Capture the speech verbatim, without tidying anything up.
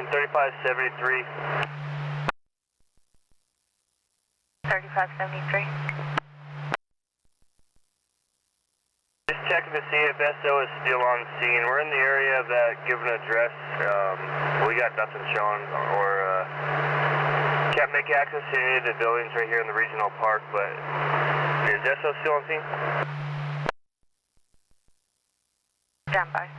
thirty-five seventy-three. thirty-five seventy-three. Just checking to see if S O is still on scene. We're in the area of that given address. Um, we got nothing showing, or uh, can't make access to any of the buildings right here in the regional park, but is S O still on scene? Stand by.